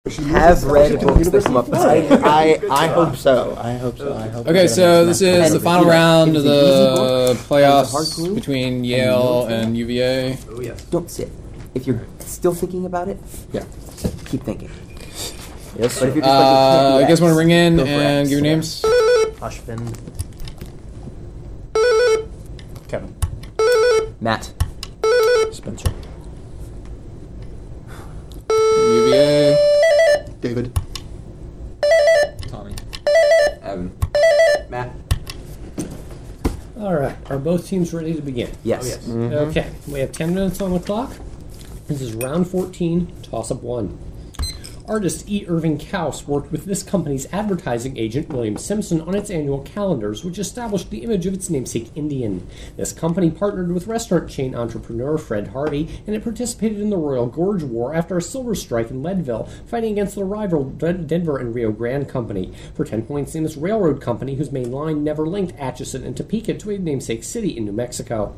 have read books that come up. I hope so. Okay, so this is the final round of the playoffs between Yale and UVA. Oh, yes. Don't sit. If you're still thinking about it, yeah, keep thinking. Yes. But if you're just like, you guys want to ring in and give your names? Ashvin. Kevin. Matt. Spencer. UVA. David. Tommy. Evan. Matt. All right. Are both teams ready to begin? Yes. Oh, yes. Mm-hmm. Okay. We have 10 minutes on the clock. This is round 14, toss-up 1. Artist E. Irving Kaus worked with this company's advertising agent, William Simpson, on its annual calendars, which established the image of its namesake Indian. This company partnered with restaurant chain entrepreneur Fred Harvey, and it participated in the Royal Gorge War after a silver strike in Leadville, fighting against the rival Denver and Rio Grande Company. For 10 points, name this railroad company whose main line never linked Atchison and Topeka to a namesake city in New Mexico.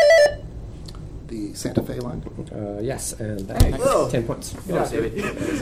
The Santa Fe line. Yes, and that's 10 points. Good job, David.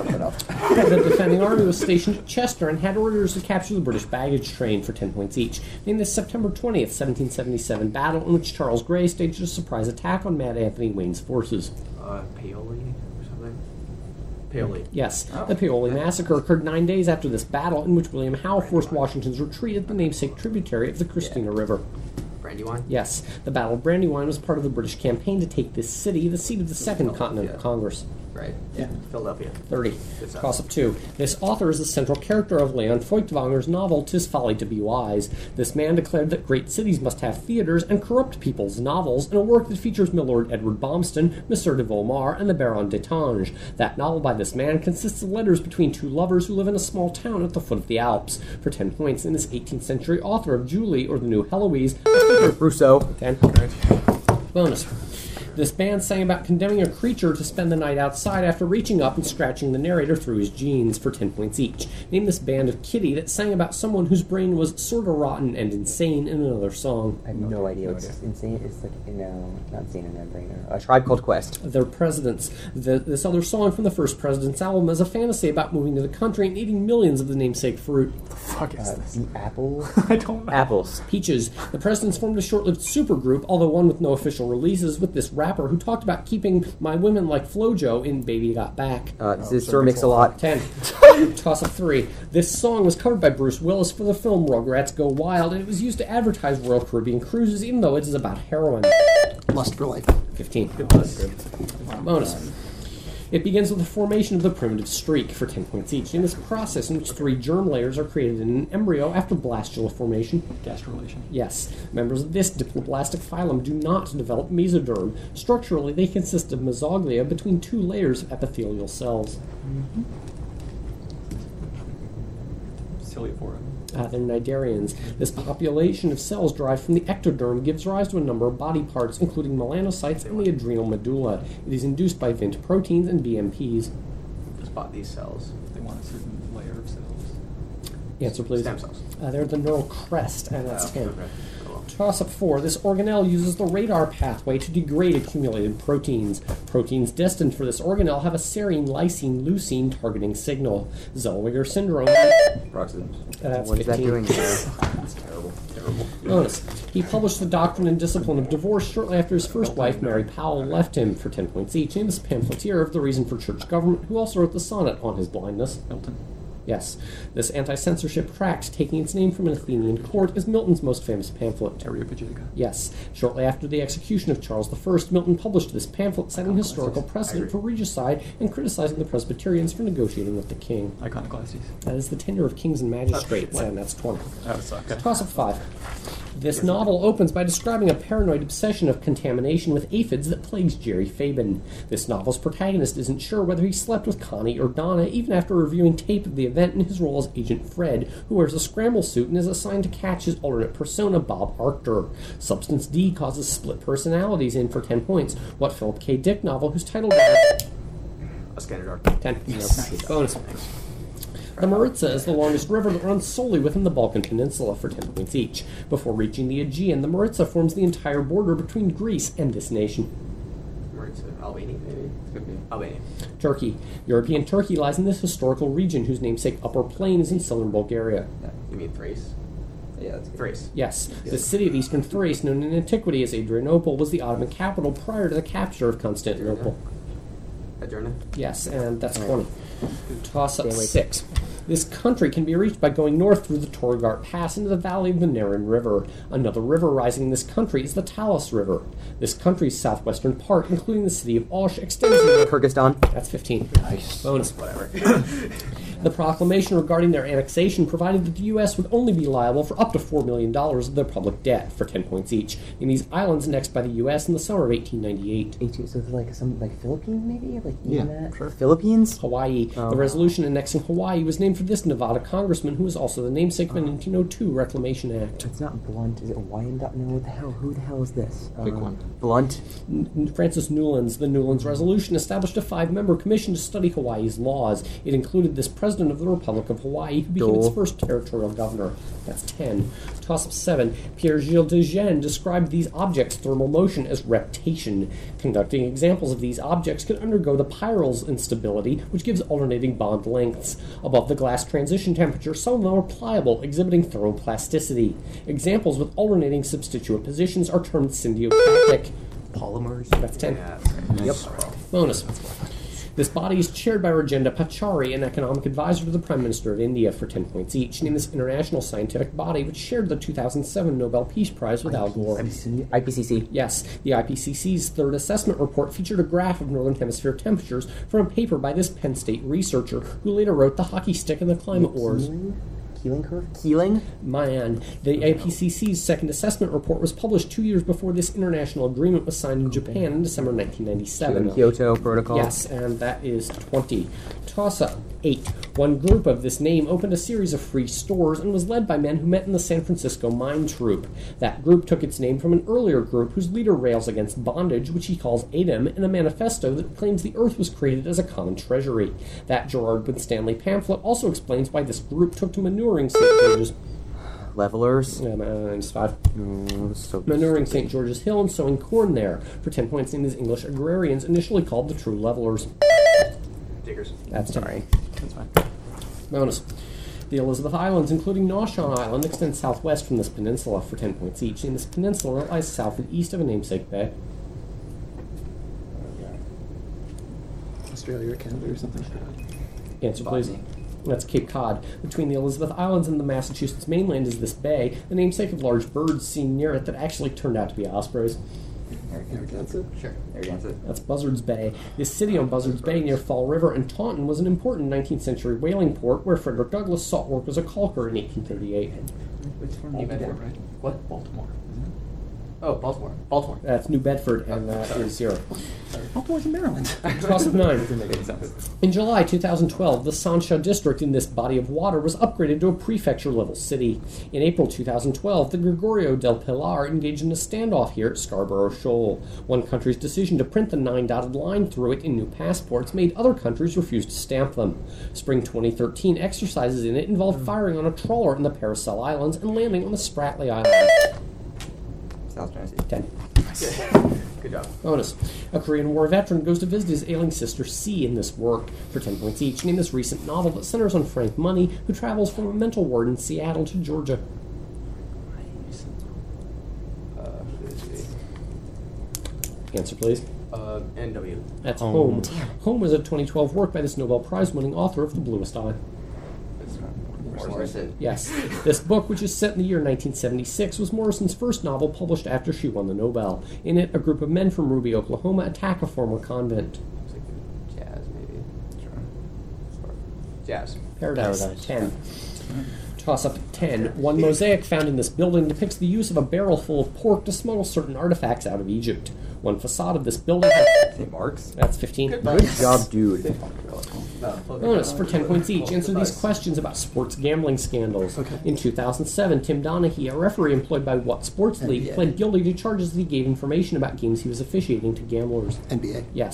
The defending army was stationed at Chester and had orders to capture the British baggage train for 10 points each. Name this September 20th, 1777 battle in which Charles Grey staged a surprise attack on Mad Anthony Wayne's forces. Paoli or something? Paoli. Yes, the Paoli Massacre occurred 9 days after this battle, in which William Howe forced Washington's retreat at the namesake tributary of the Christina River. Brandywine? Yes, the Battle of Brandywine was part of the British campaign to take this city, the seat of the Second Continental Congress. Right. Yeah. Philadelphia. 30. Toss-up 2. This author is the central character of Leon Feuchtwanger's novel, 'Tis Folly to Be Wise. This man declared that great cities must have theaters and corrupt people's novels in a work that features Milord Edward Bomston, Monsieur de Volmar, and the Baron d'Etange. That novel by this man consists of letters between two lovers who live in a small town at the foot of the Alps. For 10 points, in this 18th century author of Julie, or the New Heloise, Rousseau. 10. Bonus. This band sang about condemning a creature to spend the night outside after reaching up and scratching the narrator through his jeans for 10 points each. Name this band of Kitty that sang about someone whose brain was sorta rotten and insane in another song. I have no idea what's insane. It's like, not insane in that brain. A Tribe Called Quest. Their presidents. This other song from the first President's album is a fantasy about moving to the country and eating millions of the namesake fruit. What the fuck is this? The Apple? I don't know. Apples. Peaches. The Presidents formed a short-lived supergroup, although one with no official releases, with this rapper who talked about keeping my women like Flojo in Baby Got Back. This is Sir Mix-a-Lot. 10. Toss-up 3. This song was covered by Bruce Willis for the film Rugrats Go Wild, and it was used to advertise Royal Caribbean cruises, even though it is about heroin. Lust for Life. 15. Bonus. It begins with the formation of the primitive streak for 10 points each. In this process, in which 3 germ layers are created in an embryo after blastula formation. Gastrulation. Yes. Members of this diploblastic phylum do not develop mesoderm. Structurally, they consist of mesoglia between 2 layers of epithelial cells. Ciliophora. They're cnidarians. This population of cells derived from the ectoderm gives rise to a number of body parts, including melanocytes and the adrenal medulla. It is induced by Vint proteins and BMPs. Spot these cells. They want a certain layer of cells. Answer, please. Stem cells. They're the neural crest, and that's 10. Okay. Toss-up 4. This organelle uses the radar pathway to degrade accumulated proteins. Proteins destined for this organelle have a serine-lysine-leucine targeting signal. Zellweger syndrome. Peroxidants. That's What is 15. that doing there? That's terrible. Terrible. Bonus. He published The Doctrine and Discipline of Divorce shortly after his first wife, Mary Powell, left him for 10 points each. He was pamphleteer of The Reason for Church Government, who also wrote the sonnet on his blindness. Milton. Yes. This anti-censorship tract, taking its name from an Athenian court, is Milton's most famous pamphlet. Areopagitica. Yes. Shortly after the execution of Charles I, Milton published this pamphlet, setting historical precedent for regicide and criticizing the Presbyterians for negotiating with the king. Iconoclastes. That is the tenure of kings and magistrates, and that's 20. Oh, okay. Toss-up 5. This novel opens by describing a paranoid obsession of contamination with aphids that plagues Jerry Fabin. This novel's protagonist isn't sure whether he slept with Connie or Donna, even after reviewing tape of the event in his role as Agent Fred, who wears a scramble suit and is assigned to catch his alternate persona, Bob Arctur. Substance D causes split personalities in for 10 points. What Philip K. Dick novel, whose title is A Scanner Dark. 10. Bonus. The Maritsa is the longest river that runs solely within the Balkan Peninsula for 10 points each. Before reaching the Aegean, the Maritsa forms the entire border between Greece and this nation. Maritza. Albania, maybe? Could be. Albania. Turkey. European Turkey lies in this historical region whose namesake Upper Plain is in southern Bulgaria. You mean Thrace? Yeah, that's good. Thrace. Yes, the city of Eastern Thrace, known in antiquity as Adrianople, was the Ottoman capital prior to the capture of Constantinople. Adjourn. Yes, and that's 20. Toss up 6. This country can be reached by going north through the Torgart Pass into the valley of the Naren River. Another river rising in this country is the Talas River. This country's southwestern part, including the city of Osh, extends into Kyrgyzstan. That's 15. Nice. Bonus. Whatever. The proclamation regarding their annexation provided that the U.S. would only be liable for up to $4 million of their public debt, for 10 points each, in these islands annexed by the U.S. in the summer of 1898. 18, so it's like some Philippines maybe, like Yeah, that. sure. Philippines. Hawaii. Oh. The resolution annexing Hawaii was named for this Nevada congressman who was also the namesake of the 1902 Reclamation Act. It's not Blunt. Is it Wyandotte? No. What the hell? Who the hell is this? Pick one. Blunt. Francis Newlands. The Newlands resolution established a 5-member commission to study Hawaii's laws. It included this president of the Republic of Hawaii, who became its first territorial governor. That's 10. Toss-up 7. Pierre-Gilles de Gennes described these objects' thermal motion as reptation. Conducting examples of these objects can undergo the Peierls instability, which gives alternating bond lengths. Above the glass transition temperature, some of them are pliable, exhibiting thermoplasticity. Examples with alternating substituent positions are termed syndiotatic. Polymers. That's 10. Yeah, that's right. Yep. Bonus. This body is chaired by Rajendra Pachauri, an economic advisor to the Prime Minister of India, for 10 points each. Named this international scientific body, which shared the 2007 Nobel Peace Prize with Al Gore. IPCC. Yes, the IPCC's third assessment report featured a graph of Northern Hemisphere temperatures from a paper by this Penn State researcher, who later wrote The Hockey Stick and the Climate Wars. Keeling curve? Keeling? Man, the IPCC's second assessment report was published 2 years before this international agreement was signed in Japan in December 1997. Kyoto Protocol. Yes, and that is 20. Toss-up 8. One group of this name opened a series of free stores and was led by men who met in the San Francisco Mine Troupe. That group took its name from an earlier group whose leader rails against bondage, which he calls Adam, in a manifesto that claims the earth was created as a common treasury. That Gerard Winstanley pamphlet also explains why this group took to manuring St. George's. Levelers. Minus 5. So Manuring St. George's Hill and sowing corn there, for 10 points in these English agrarians, initially called the True Levelers. Diggers. That's 10. sorry. That's fine. Bonus. The Elizabeth Islands, including Noshawn Island, extend southwest from this peninsula for 10 points each, and this peninsula lies south and east of a namesake bay. Australia or Canada or something. Answer, please. That's Cape Cod. Between the Elizabeth Islands and the Massachusetts mainland is this bay, the namesake of large birds seen near it that actually turned out to be ospreys. Narragansett? Sure. Narragansett. That's Buzzards Bay. This city on Buzzards Bay near Fall River and Taunton was an important 19th century whaling port where Frederick Douglass sought work as a caulker in 1838. It's from New Bedford, right? What? Baltimore, isn't it? Oh, Baltimore. Baltimore. That's New Bedford, and that is 0. Baltimore's in Maryland. Toss of 9. Doesn't make any sense. In July 2012, the Sancha district in this body of water was upgraded to a prefecture-level city. In April 2012, the Gregorio del Pilar engaged in a standoff here at Scarborough Shoal. One country's decision to print the 9-dotted line through it in new passports made other countries refuse to stamp them. Spring 2013 exercises in it involved firing on a trawler in the Paracel Islands and landing on the Spratly Islands. South Jersey. 10. Good job. Bonus. A Korean War veteran goes to visit his ailing sister C in this work, for 10 points each. Name this recent novel that centers on Frank Money, who travels from a mental ward in Seattle to Georgia. Let's see. Answer, please. NW. That's Home. Home was a 2012 work by this Nobel Prize-winning author of The Bluest Eye. Morrison. Yes. This book, which is set in the year 1976, was Morrison's first novel published after she won the Nobel. In it, a group of men from Ruby, Oklahoma attack a former convent. Looks like jazz, maybe. Sure. Jazz. Paradise. Paradise. 10. Toss up 10. One mosaic found in this building depicts the use of a barrel full of pork to smuggle certain artifacts out of Egypt. One facade of this building has... St. Mark's. That's 15. Good job, dude. Bonus for 10 points each. Answer these questions about sports gambling scandals. Okay. In 2007, Tim Donaghy, a referee employed by What Sports League, NBA. pled guilty to charges that he gave information about games he was officiating to gamblers. NBA. Yes.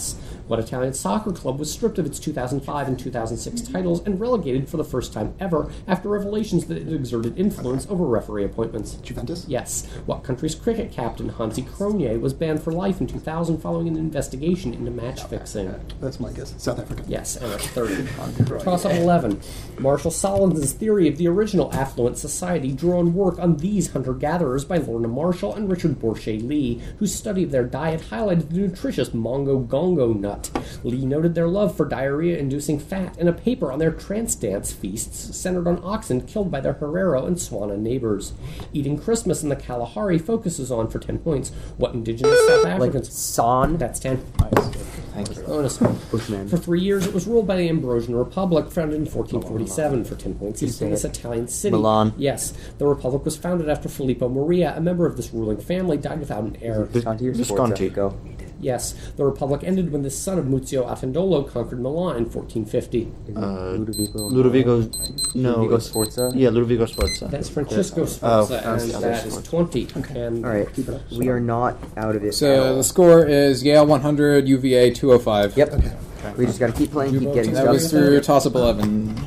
What Italian soccer club was stripped of its 2005 and 2006 titles and relegated for the first time ever after revelations that it exerted influence over referee appointments? Juventus? Yes. What country's cricket captain, Hansi Cronje, was banned for life in 2000 following an investigation into match fixing? That's my guess. South Africa. Yes, and that's 30. Toss-up 11. Marshall Solins' theory of the original affluent society drew on work on these hunter-gatherers by Lorna Marshall and Richard Bourget Lee, whose study of their diet highlighted the nutritious mongo-gongo nut. Lee noted their love for diarrhea-inducing fat in a paper on their trance dance feasts centered on oxen killed by their Herero and Swana neighbors. Eating Christmas in the Kalahari focuses on, for 10 points, what indigenous South Africans... San. That's 10. Thank you. Bonus. Bushman. For 3 years, it was ruled by the Ambrosian Republic, founded in 1447. For 10 points, each in this Italian city. Milan. Yes. The Republic was founded after Filippo Maria, a member of this ruling family, died without an heir. Visconti or Visconti. Sforza? Go. Yes. The Republic ended when the son of Muzio Attendolo conquered Milan in 1450. Is it Ludovico? Ludovico. No. Ludovico it's- Sforza? Yeah, Ludovico Sforza. That's Francisco Oh, Sforza, and the other that is Sforza. 20. And All right. We are not out of it. at So all. the score is Yale 100, UVA 205. Yep. We just got to keep playing, keep getting That stuff. was through toss-up 11.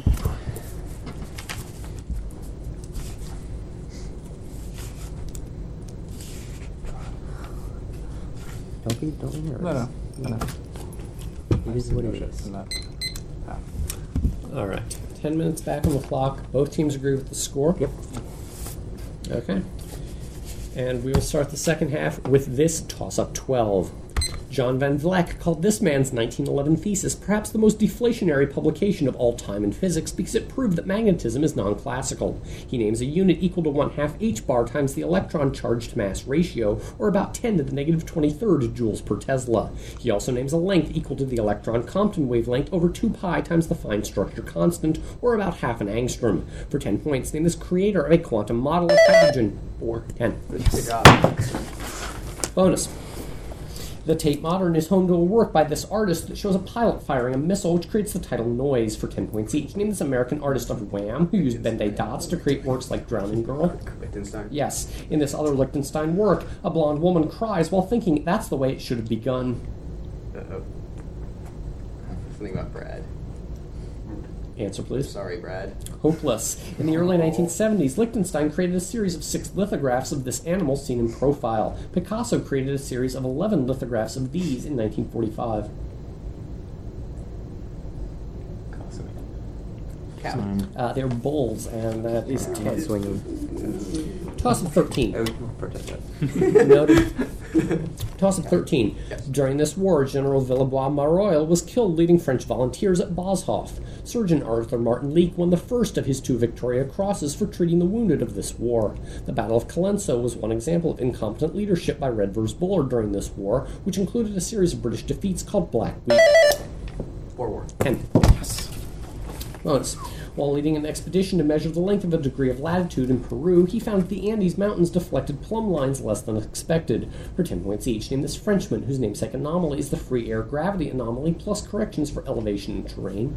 Don't be nervous. No. It is what it is. No. all right. 10 minutes back on the clock. Both teams agree with the score. Yep. Okay. And we will start the second half with this toss-up 12. John Van Vleck called this man's 1911 thesis perhaps the most deflationary publication of all time in physics because it proved that magnetism is non-classical. He names a unit equal to 1/2 h-bar times the electron charge-to-mass ratio, or about 10 to the negative 23rd joules per Tesla. He also names a length equal to the electron Compton wavelength over 2 pi times the fine structure constant, or about half an angstrom. For 10 points, name this creator of a quantum model of hydrogen. Or 10. Good job. Bonus. The Tate Modern is home to a work by this artist that shows a pilot firing a missile which creates the title Noise for 10 points each. Name this American artist of Wham, who used Ben-Day dots to create works like Drowning Girl. Liechtenstein. Yes, in this other Liechtenstein work, a blonde woman cries while thinking that's the way it should have begun. Uh-oh. Something about Brad. Answer, please. Sorry, Brad. Hopeless. In the early 1970s, Liechtenstein created a series of 6 lithographs of this animal seen in profile. Picasso created a series of 11 lithographs of these in 1945. Cow. They're bulls, and that is 10. Swinging. Toss of 13. I would protest that. Noted. Toss of 13. Yes. During this war, General Villebois-Mareuil was killed leading French volunteers at Boshoff. Surgeon Arthur Martin Leake won the first of his 2 Victoria Crosses for treating the wounded of this war. The Battle of Colenso was one example of incompetent leadership by Redvers Bullard during this war, which included a series of British defeats called Black Week. Forward. 10. Bonus. While leading an expedition to measure the length of a degree of latitude in Peru, he found that the Andes Mountains deflected plumb lines less than expected. For 10 points each, name this Frenchman, whose namesake anomaly is the free air gravity anomaly, plus corrections for elevation and terrain.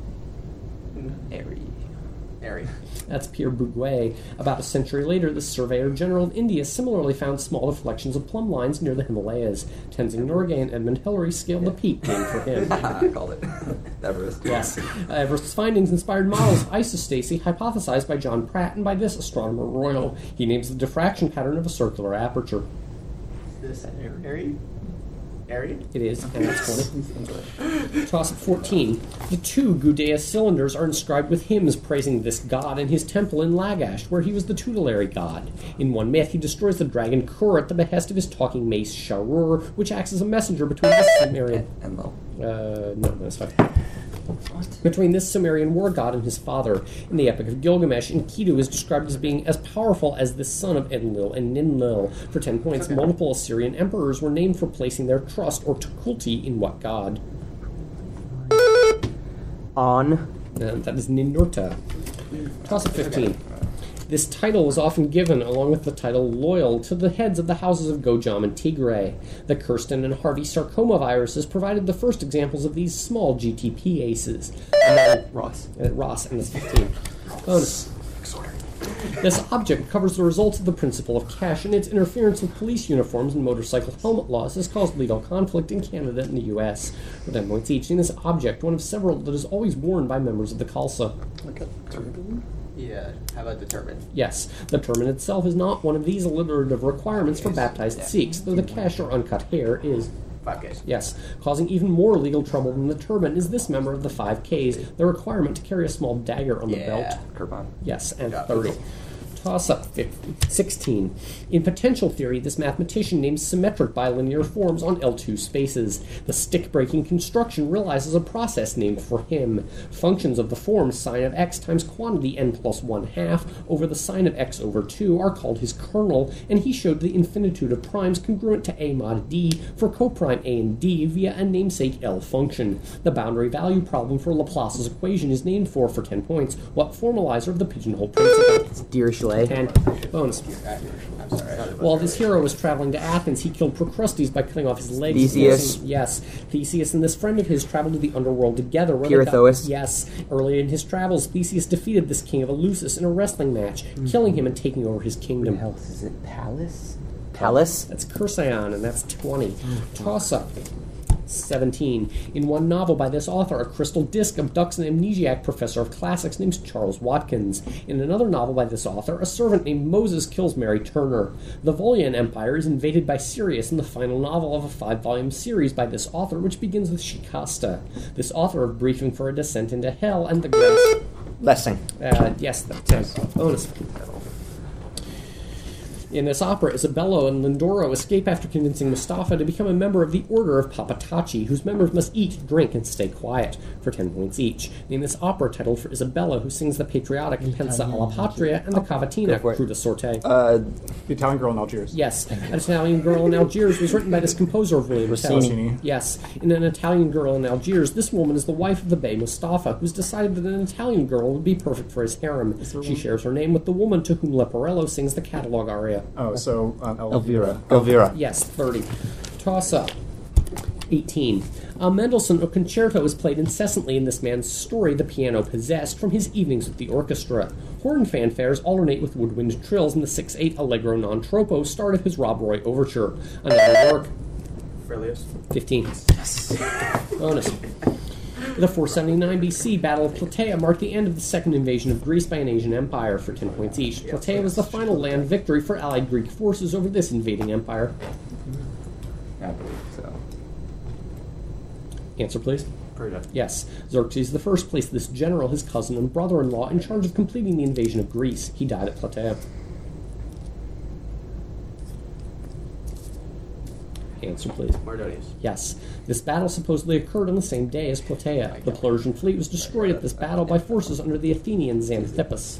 Airy. That's Pierre Bouguer. About a century later, the Surveyor General of India similarly found small deflections of plumb lines near the Himalayas. Tenzing Norgay and Edmund Hillary scaled the peak, named for him. I called it. Everest. Yes. Everest's findings inspired models of isostasy hypothesized by John Pratt and by this astronomer royal. He names the diffraction pattern of a circular aperture. This airy? Airy? It is, and that's 20. Toss at 14. The 2 Gudea cylinders are inscribed with hymns praising this god in his temple in Lagash, where he was the tutelary god. In one myth, he destroys the dragon Kur at the behest of his talking mace Sharur, which acts as a messenger between the Sumerian... Enlil. No, that's fine. Between this Sumerian war god and his father. In the Epic of Gilgamesh, Enkidu is described as being as powerful as the son of Enlil and Ninlil. For 10 points, multiple Assyrian emperors were named for placing their trust or tukulti in what god? On. That is Ninurta. Toss of 15. This title was often given, along with the title Loyal, to the heads of the houses of Gojam and Tigray. The Kirsten and Harvey sarcoma viruses provided the first examples of these small GTP aces. And then Ross. Ross, and that's 15. Bonus. disorder. This object covers the results of the principle of cash, and its interference with police uniforms and motorcycle helmet laws has caused legal conflict in Canada and the U.S. For 10 points each, in this object, one of several that is always worn by members of the Khalsa. Like a turban? Yeah. How about the turban? Yes, the turban itself is not one of these alliterative requirements for baptized Sikhs, though the cash or uncut hair is. 5Ks. Yes, causing even more legal trouble than the turban is this member of the 5Ks, the requirement to carry a small dagger on the belt. Kirpan. Yes, and Yeah. 30. Toss-up 16. In potential theory, this mathematician names symmetric bilinear forms on L2 spaces. The stick-breaking construction realizes a process named for him. Functions of the form sine of x times quantity n plus 1/2 over the sine of x over 2 are called his kernel, and he showed the infinitude of primes congruent to a mod d for coprime a and d via a namesake L function. The boundary value problem for Laplace's equation is named for 10 points, what formalizer of the pigeonhole principle. It's Dirichlet. And bonus. I'm sorry. While this hero was traveling to Athens, he killed Procrustes by cutting off his legs. Theseus. Yes. Theseus and this friend of his traveled to the underworld together. Where Pirithous. Yes. Early in his travels, Theseus defeated this king of Eleusis in a wrestling match, killing him and taking over his kingdom. What else is it? Palace? Palace? That's Cursion, and that's 20. Toss-up. 17. In one novel by this author, a crystal disc abducts an amnesiac professor of classics named Charles Watkins. In another novel by this author, a servant named Moses kills Mary Turner. The Volian Empire is invaded by Sirius in the final novel of a 5-volume series by this author, which begins with Shikasta. This author of Briefing for a Descent into Hell and the Grass. Lessing. Yes, that's bonus. In this opera, Isabella and Lindoro escape after convincing Mustafa to become a member of the Order of Papatachi, whose members must eat, drink, and stay quiet, for 10 points each. In this opera titled for Isabella, who sings the patriotic Pensa alla Patria and the cavatina Cruda Sorte. The Italian Girl in Algiers. Yes, An Italian Girl in Algiers was written by this composer of William Tell. Rossini. Yes, in An Italian Girl in Algiers, this woman is the wife of the Bey Mustafa, who's decided that an Italian girl would be perfect for his harem. She shares her name with the woman to whom Leporello sings the catalog aria. Oh, so Elvira. Elvira. Yes, 30. Toss up. 18. A Mendelssohn concerto is played incessantly in this man's story, The Piano Possessed, from his evenings with the orchestra. Horn fanfares alternate with woodwind trills in the 6/8 Allegro non troppo start of his Rob Roy overture. Another work. Frillius. 15. Bonus. The 479 BC Battle of Plataea marked the end of the second invasion of Greece by an Asian empire for 10 points each. Plataea was the final land victory for allied Greek forces over this invading empire. I believe so. Answer, please. Persia. Yes. Xerxes I placed this general, his cousin and brother-in-law, in charge of completing the invasion of Greece. He died at Plataea. Answer, please. Mardonius. Yes. This battle supposedly occurred on the same day as Plataea. The Persian fleet was destroyed at this battle by forces under the Athenian Xanthippus.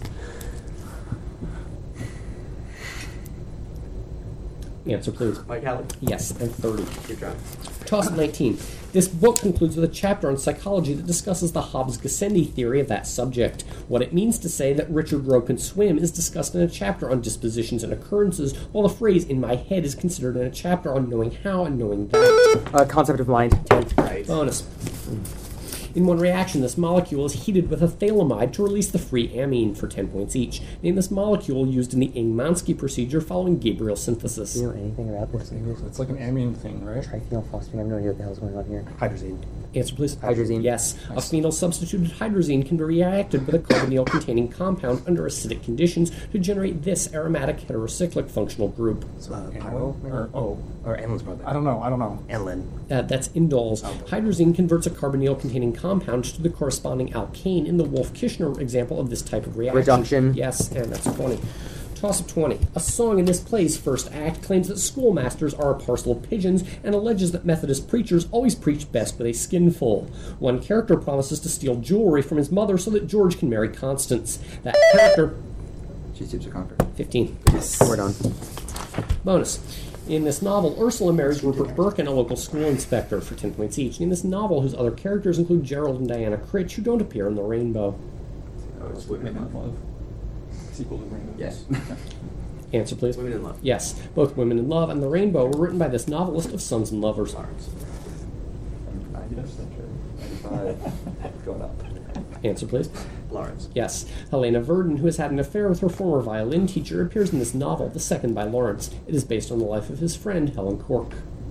Answer, please. Mike Halley. Yes, and 30. Keep trying. Toss 19. This book concludes with a chapter on psychology that discusses the Hobbes-Gassendi theory of that subject. What it means to say that Richard Roe can swim is discussed in a chapter on dispositions and occurrences, while the phrase "in my head" is considered in a chapter on knowing how and knowing that. Concept of mind. 10. Right. Bonus. In one reaction, this molecule is heated with a phthalimide to release the free amine for 10 points each. Name this molecule used in the Ing-Mansky procedure following Gabriel synthesis. Do you know anything about this? It's like an amine thing, right? Triphenylphosphine. I have no idea what the hell's going on here. Hydrazine. Answer, please. Hydrazine. Yes. A phenyl-substituted hydrazine can be reacted with a carbonyl-containing compound under acidic conditions to generate this aromatic heterocyclic functional group. Pyrrole? Or Anilin's brother. I don't know. Anilin. That's indoles. Hydrazine converts a carbonyl-containing compound to the corresponding alkane in the Wolff-Kishner example of this type of reaction. Reduction. Yes, and that's 20. Toss of 20. A song in this play's first act claims that schoolmasters are a parcel of pigeons and alleges that Methodist preachers always preach best with a skinful. One character promises to steal jewelry from his mother so that George can marry Constance. That character... She seems to conquer. 15. We're done. Bonus. In this novel, Ursula marries Rupert Birkin, a local school inspector, for 10 points each. In this novel, whose other characters include Gerald and Diana Critch, who don't appear in The Rainbow. Oh, it's Women in Love. Sequel to Rainbow. Yes. Answer, please. Women in Love. Yes. Both Women in Love and The Rainbow were written by this novelist of Sons and Lovers. Lawrence. 90th century. 95. Going up. Answer, please. Lawrence. Yes. Helena Verdon, who has had an affair with her former violin teacher, appears in this novel, The Second by Lawrence. It is based on the life of his friend, Helen Cork.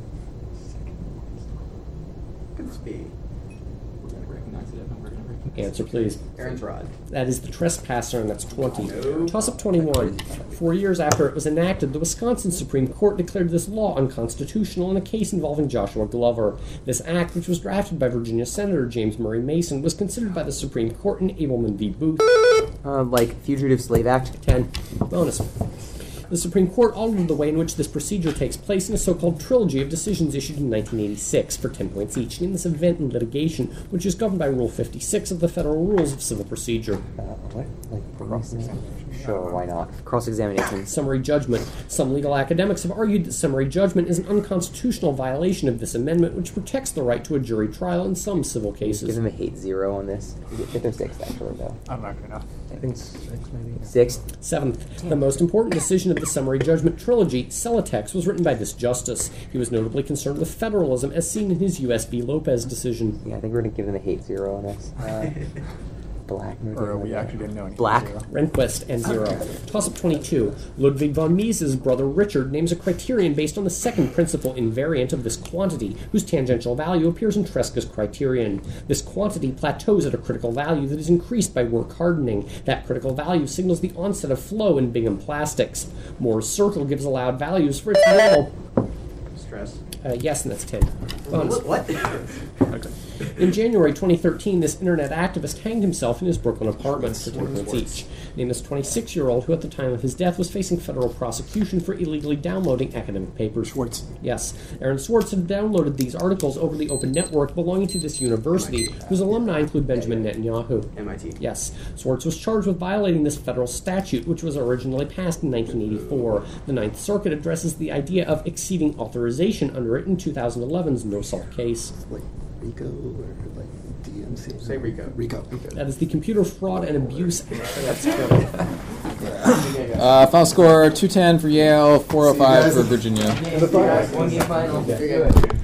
Could this be? We're going to recognize it. We're going to recognize Answer, please. Aaron's Rod. That is The Trespasser, and that's 20. No. Toss-up 21. 4 years after it was enacted, the Wisconsin Supreme Court declared this law unconstitutional in a case involving Joshua Glover. This act, which was drafted by Virginia Senator James Murray Mason, was considered by the Supreme Court in Abelman v. Booth. Like Fugitive Slave Act. 10. Bonus. The Supreme Court altered the way in which this procedure takes place in a so-called trilogy of decisions issued in 1986 for 10 points each in this event in litigation, which is governed by Rule 56 of the Federal Rules of Civil Procedure. What? Like cross-examination? Sure, why not? Cross-examination. Summary judgment. Some legal academics have argued that summary judgment is an unconstitutional violation of this amendment, which protects the right to a jury trial in some civil Give cases. them a hate 0 on this. Get their 6, actually, though. I'm not gonna know. I think 6 maybe. 6. Seventh, the most important decision of the summary judgment trilogy, Celotex, was written by this justice. He was notably concerned with federalism, as seen in his U.S. v. Lopez decision. Yeah, I think we're going to give them a hate 0 on this. Black. Or we actually didn't know anything. Black. Zero. Rehnquist and 0. Toss-up 22. Ludwig von Mises' brother Richard names a criterion based on the second principal invariant of this quantity, whose tangential value appears in Tresca's criterion. This quantity plateaus at a critical value that is increased by work hardening. That critical value signals the onset of flow in Bingham Plastics. Moore's circle gives allowed values for its normal. Stress. Yes, and that's 10. Bonus. What? In January 2013, this internet activist hanged himself in his Brooklyn apartment for 10 points each. Named this 26-year-old, who at the time of his death was facing federal prosecution for illegally downloading academic papers. Schwartz. Yes. Aaron Swartz had downloaded these articles over the open network belonging to this university, whose alumni include Benjamin Netanyahu. MIT. Yes. Swartz was charged with violating this federal statute, which was originally passed in 1984. The Ninth Circuit addresses the idea of exceeding authorization under it in 2011's No-Salt case. Like RICO or like DMC? Say Rico. RICO. That is the Computer Fraud and Abuse Act. That's Final score 210 for Yale, 405 for Virginia. One game final.